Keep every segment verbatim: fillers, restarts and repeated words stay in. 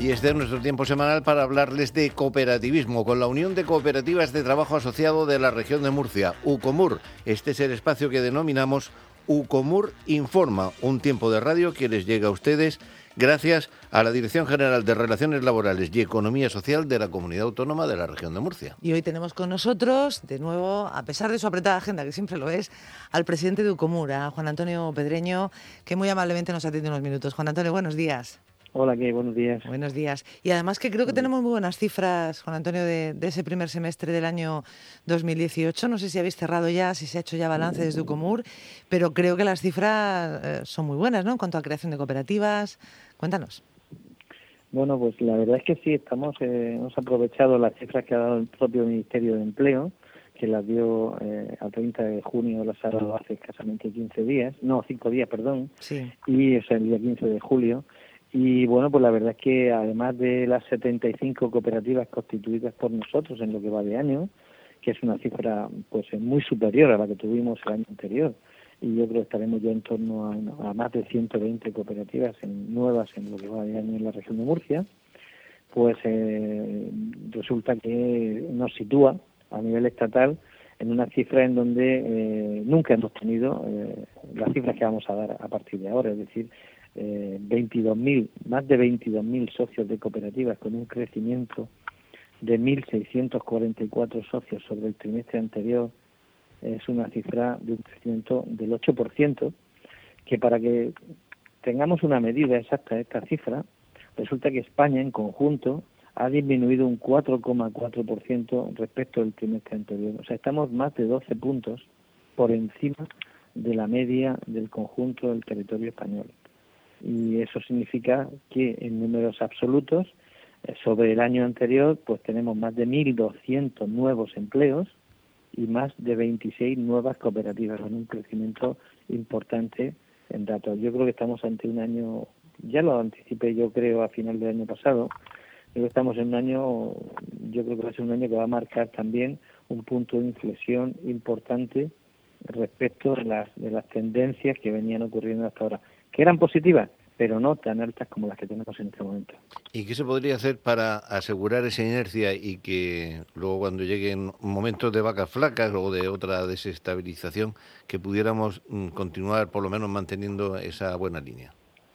Y este es nuestro tiempo semanal para hablarles de cooperativismo con la Unión de Cooperativas de Trabajo Asociado de la región de Murcia, UCOMUR. Este es el espacio que denominamos UCOMUR Informa, un tiempo de radio que les llega a ustedes gracias a la Dirección General de Relaciones Laborales y Economía Social de la Comunidad Autónoma de la región de Murcia. Y hoy tenemos con nosotros, de nuevo, a pesar de su apretada agenda, que siempre lo es, al presidente de UCOMUR, a Juan Antonio Pedreño, que muy amablemente nos atiende unos minutos. Juan Antonio, buenos días. Hola, ¿qué? Buenos días. Buenos días. Y además que creo que tenemos muy buenas cifras, Juan Antonio, de, de ese primer semestre del año dos mil dieciocho. No sé si habéis cerrado ya, si se ha hecho ya balance desde UCOMUR, pero creo que las cifras eh, son muy buenas, ¿no?, en cuanto a creación de cooperativas. Cuéntanos. Bueno, pues la verdad es que sí, estamos eh, hemos aprovechado las cifras que ha dado el propio Ministerio de Empleo, que las dio eh, a treinta de junio, las ha dado hace escasamente quince días, no, cinco días, perdón, sí. Y es el día quince de julio. Y bueno, pues la verdad es que además de las setenta y cinco cooperativas constituidas por nosotros en lo que va de año, que es una cifra pues muy superior a la que tuvimos el año anterior, y yo creo que estaremos ya en torno a, a más de ciento veinte cooperativas en, nuevas en lo que va de año en la región de Murcia, pues eh, resulta que nos sitúa a nivel estatal en una cifra en donde eh, nunca hemos tenido eh, las cifras que vamos a dar a partir de ahora, es decir, eh, veintidós mil, más de veintidós mil socios de cooperativas con un crecimiento de mil seiscientos cuarenta y cuatro socios sobre el trimestre anterior. Es una cifra de un crecimiento del ocho por ciento, que para que tengamos una medida exacta de esta cifra, resulta que España en conjunto ha disminuido un cuatro coma cuatro por ciento respecto del trimestre anterior. O sea, estamos más de doce puntos por encima de la media del conjunto del territorio español. Y eso significa que en números absolutos, eh, sobre el año anterior, pues tenemos más de mil doscientos nuevos empleos y más de veintiséis nuevas cooperativas, con un crecimiento importante en datos. Yo creo que estamos ante un año, ya lo anticipé yo creo a final del año pasado, creo que estamos en un año, yo creo que va a ser un año que va a marcar también un punto de inflexión importante respecto de las, de las tendencias que venían ocurriendo hasta ahora, que eran positivas, pero no tan altas como las que tenemos en este momento. ¿Y qué se podría hacer para asegurar esa inercia y que luego cuando lleguen momentos de vacas flacas o de otra desestabilización, que pudiéramos mm, continuar por lo menos manteniendo esa buena línea?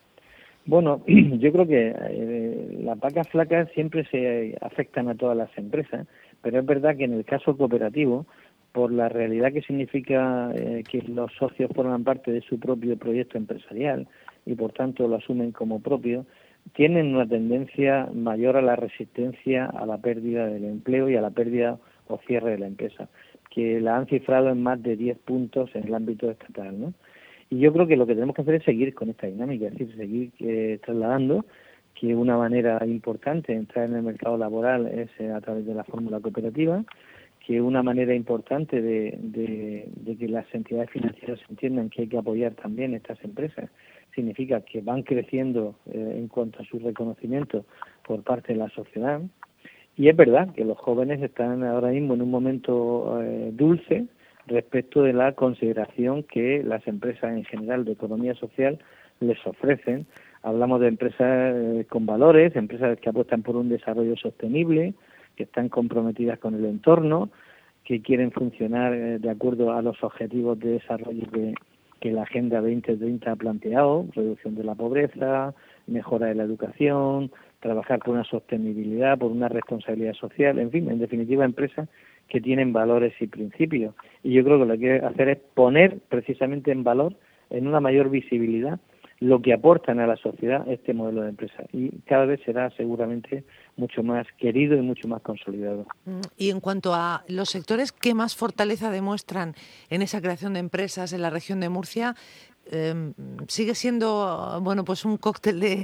Bueno, yo creo que eh, las vacas flacas siempre se afectan a todas las empresas, pero es verdad que en el caso cooperativo, por la realidad que significa eh, que los socios forman parte de su propio proyecto empresarial y por tanto lo asumen como propio, tienen una tendencia mayor a la resistencia a la pérdida del empleo y a la pérdida o cierre de la empresa, que la han cifrado en más de diez puntos en el ámbito estatal, ¿no? Y yo creo que lo que tenemos que hacer es seguir con esta dinámica, es decir, seguir eh, trasladando que una manera importante de entrar en el mercado laboral es eh, a través de la fórmula cooperativa, que una manera importante de, de, de que las entidades financieras entiendan que hay que apoyar también estas empresas significa que van creciendo eh, en cuanto a su reconocimiento por parte de la sociedad. Y es verdad que los jóvenes están ahora mismo en un momento eh, dulce respecto de la consideración que las empresas en general de economía social les ofrecen. Hablamos de empresas eh, con valores, empresas que apuestan por un desarrollo sostenible, que están comprometidas con el entorno, que quieren funcionar eh, de acuerdo a los objetivos de desarrollo que, que la Agenda veinte treinta ha planteado, reducción de la pobreza, mejora de la educación, trabajar por una sostenibilidad, por una responsabilidad social, en fin, en definitiva, empresas que tienen valores y principios. Y yo creo que lo que hay que hacer es poner precisamente en valor, en una mayor visibilidad, lo que aportan a la sociedad este modelo de empresa. Y cada vez será seguramente mucho más querido y mucho más consolidado. Y en cuanto a los sectores que más fortaleza demuestran en esa creación de empresas en la región de Murcia, eh, ¿sigue siendo bueno pues un cóctel de,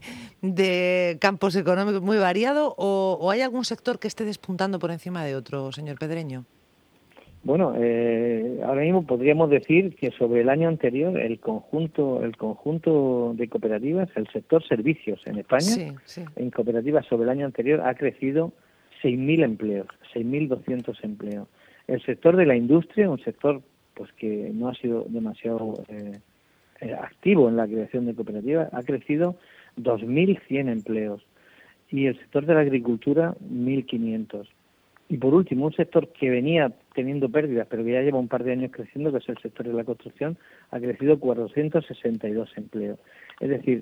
de campos económicos muy variado o, o hay algún sector que esté despuntando por encima de otro, señor Pedreño? Bueno, eh, ahora mismo podríamos decir que sobre el año anterior el conjunto el conjunto de cooperativas, el sector servicios en España, sí, sí. en cooperativas sobre el año anterior ha crecido seis mil empleos, seis mil doscientos empleos. El sector de la industria, un sector pues que no ha sido demasiado eh, eh, activo en la creación de cooperativas, ha crecido dos mil cien empleos. y el sector de la agricultura mil quinientos. Y por último, un sector que venía teniendo pérdidas, pero que ya lleva un par de años creciendo, que es el sector de la construcción, ha crecido cuatrocientos sesenta y dos empleos. Es decir,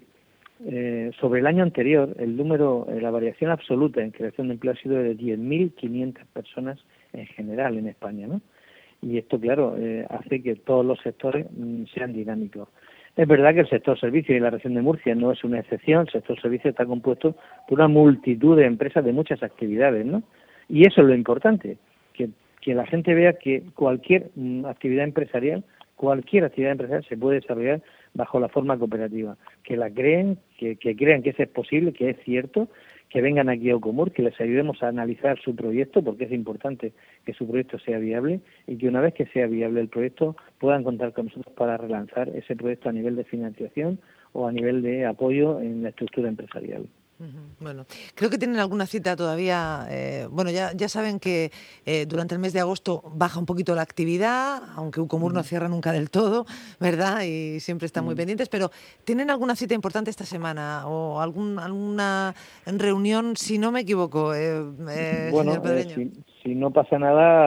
eh, sobre el año anterior, el número, eh, la variación absoluta en creación de empleo ha sido de diez mil quinientas personas en general en España, ¿no? Y esto, claro, eh, hace que todos los sectores mm, sean dinámicos. Es verdad que el sector servicios y la región de Murcia no es una excepción. El sector servicios está compuesto por una multitud de empresas de muchas actividades, ¿no? Y eso es lo importante, que, que la gente vea que cualquier mm, actividad empresarial, cualquier actividad empresarial se puede desarrollar bajo la forma cooperativa, que la creen, que, que crean que eso es posible, que es cierto, que vengan aquí a Ucomur, que les ayudemos a analizar su proyecto, porque es importante que su proyecto sea viable, y que una vez que sea viable el proyecto puedan contar con nosotros para relanzar ese proyecto a nivel de financiación o a nivel de apoyo en la estructura empresarial. Bueno, creo que tienen alguna cita todavía. Eh, bueno, ya, ya saben que eh, durante el mes de agosto baja un poquito la actividad, aunque Ucomur no cierra nunca del todo, ¿verdad? Y siempre están muy pendientes, pero ¿tienen alguna cita importante esta semana o algún, alguna reunión, si no me equivoco, eh, eh, bueno, señor Pedreño? Eh, si, si no pasa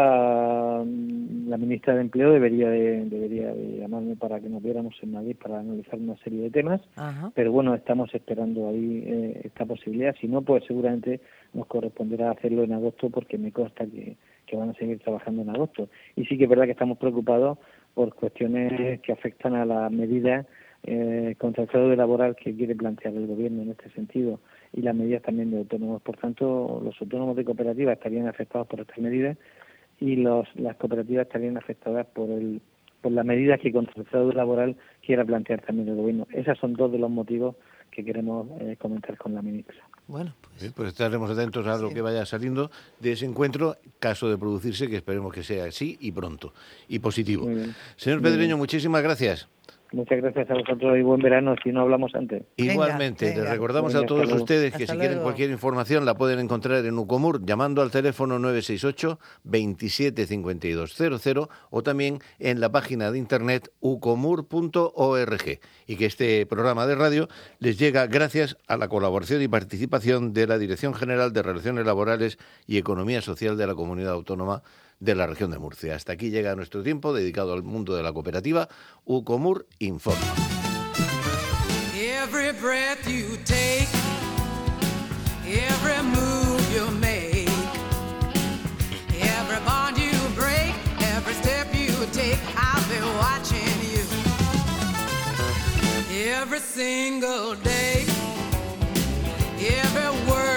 nada, la ministra de Empleo debería de, debería de llamarme para que nos viéramos en Madrid para analizar una serie de temas. Ajá. Pero bueno, estamos esperando ahí eh, esta posibilidad. Si no, pues seguramente nos corresponderá hacerlo en agosto, porque me consta que, que van a seguir trabajando en agosto. Y sí que es verdad que estamos preocupados por cuestiones que afectan a las medidas eh, contra el fraude laboral que quiere plantear el gobierno en este sentido, y las medidas también de autónomos. Por tanto, los autónomos de cooperativas estarían afectados por estas medidas, y los, las cooperativas estarían afectadas por el por las medidas que contra el fraude laboral quiera plantear también el gobierno. Esos son dos de los motivos que queremos eh, comentar con la ministra. Bueno, pues, Bien, pues estaremos atentos a lo sí. que vaya saliendo de ese encuentro, caso de producirse, que esperemos que sea así y pronto, y positivo. Señor Pedreño, bien. Muchísimas gracias. Muchas gracias a vosotros y buen verano, si no hablamos antes. Igualmente, venga, venga. Les recordamos venga, a todos ustedes que hasta si luego. Quieren cualquier información la pueden encontrar en Ucomur llamando al teléfono nueve seis ocho, veintisiete cincuenta y dos cero cero o también en la página de internet ucomur punto org, y que este programa de radio les llega gracias a la colaboración y participación de la Dirección General de Relaciones Laborales y Economía Social de la Comunidad Autónoma de la región de Murcia. Hasta aquí llega nuestro tiempo dedicado al mundo de la cooperativa. Ucomur informa. Every breath you take, every move you make, every bond you break, every step you take, I'll be watching you. Every single day, every word